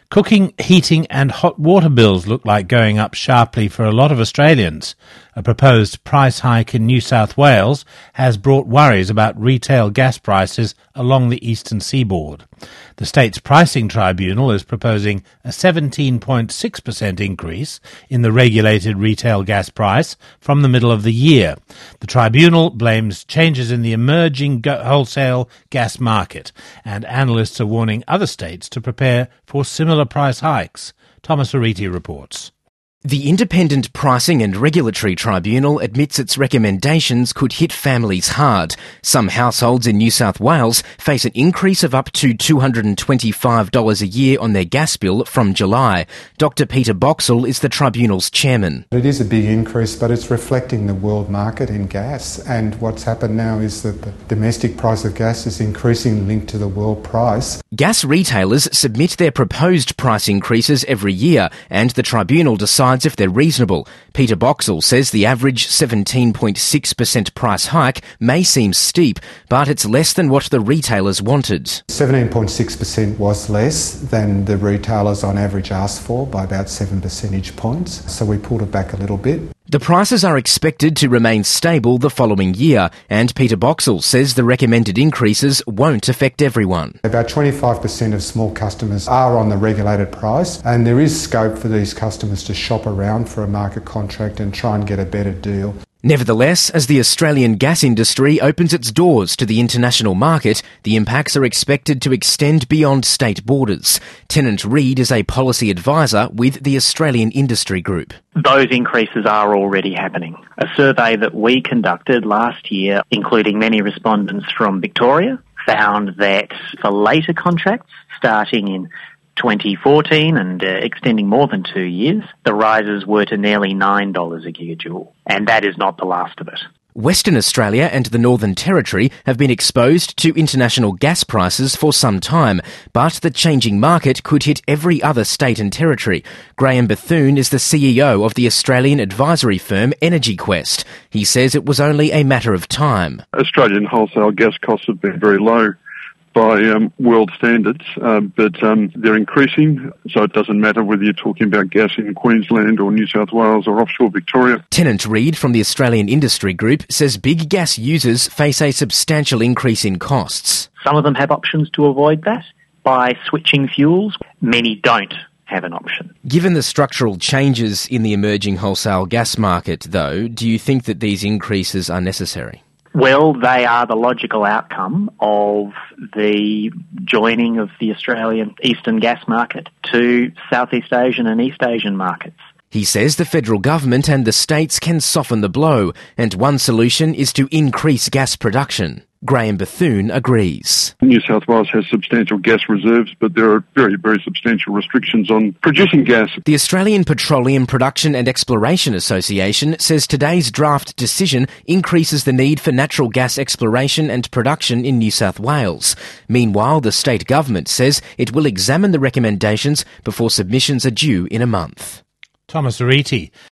Cooking, heating and hot water bills look like going up sharply for a lot of Australians. A proposed price hike in New South Wales has brought worries about retail gas prices along the eastern seaboard. The state's pricing tribunal is proposing a 17.6% increase in the regulated retail gas price from the middle of the year. The tribunal blames changes in the emerging wholesale gas market, and analysts are warning other states to prepare for similar price hikes. Thomas Ariti reports. The Independent Pricing and Regulatory Tribunal admits its recommendations could hit families hard. Some households in New South Wales face an increase of up to $225 a year on their gas bill from July. Dr Peter Boxall is the tribunal's chairman. It is a big increase, but it's reflecting the world market in gas. And what's happened now is that the domestic price of gas is increasing linked to the world price. Gas retailers submit their proposed price increases every year, and the tribunal decides if they're reasonable. Peter Boxall says the average 17.6% price hike may seem steep, but it's less than what the retailers wanted. 17.6% was less than the retailers on average asked for by about 7 percentage points, so we pulled it back a little bit. The prices are expected to remain stable the following year, and Peter Boxall says the recommended increases won't affect everyone. About 25% of small customers are on the regulated price, and there is scope for these customers to shop around for a market contract and try and get a better deal. Nevertheless, as the Australian gas industry opens its doors to the international market, the impacts are expected to extend beyond state borders. Tennant Reid is a policy advisor with the Australian Industry Group. Those increases are already happening. A survey that we conducted last year, including many respondents from Victoria, found that for later contracts starting in 2014 and extending more than 2 years, the rises were to nearly $9 a gigajoule. And that is not the last of it. Western Australia and the Northern Territory have been exposed to international gas prices for some time, but the changing market could hit every other state and territory. Graham Bethune is the CEO of the Australian advisory firm EnergyQuest. He says it was only a matter of time. Australian wholesale gas costs have been very low by world standards, but they're increasing, so it doesn't matter whether you're talking about gas in Queensland or New South Wales or offshore Victoria. Tennant Reid from the Australian Industry Group says big gas users face a substantial increase in costs. Some of them have options to avoid that by switching fuels. Many don't have an option. Given the structural changes in the emerging wholesale gas market, though, do you think that these increases are necessary? Well, they are the logical outcome of the joining of the Australian eastern gas market to Southeast Asian and East Asian markets. He says the federal government and the states can soften the blow, and one solution is to increase gas production. Graham Bethune agrees. New South Wales has substantial gas reserves, but there are very, very substantial restrictions on producing gas. The Australian Petroleum Production and Exploration Association says today's draft decision increases the need for natural gas exploration and production in New South Wales. Meanwhile, the state government says it will examine the recommendations before submissions are due in a month. Thomas Ariti.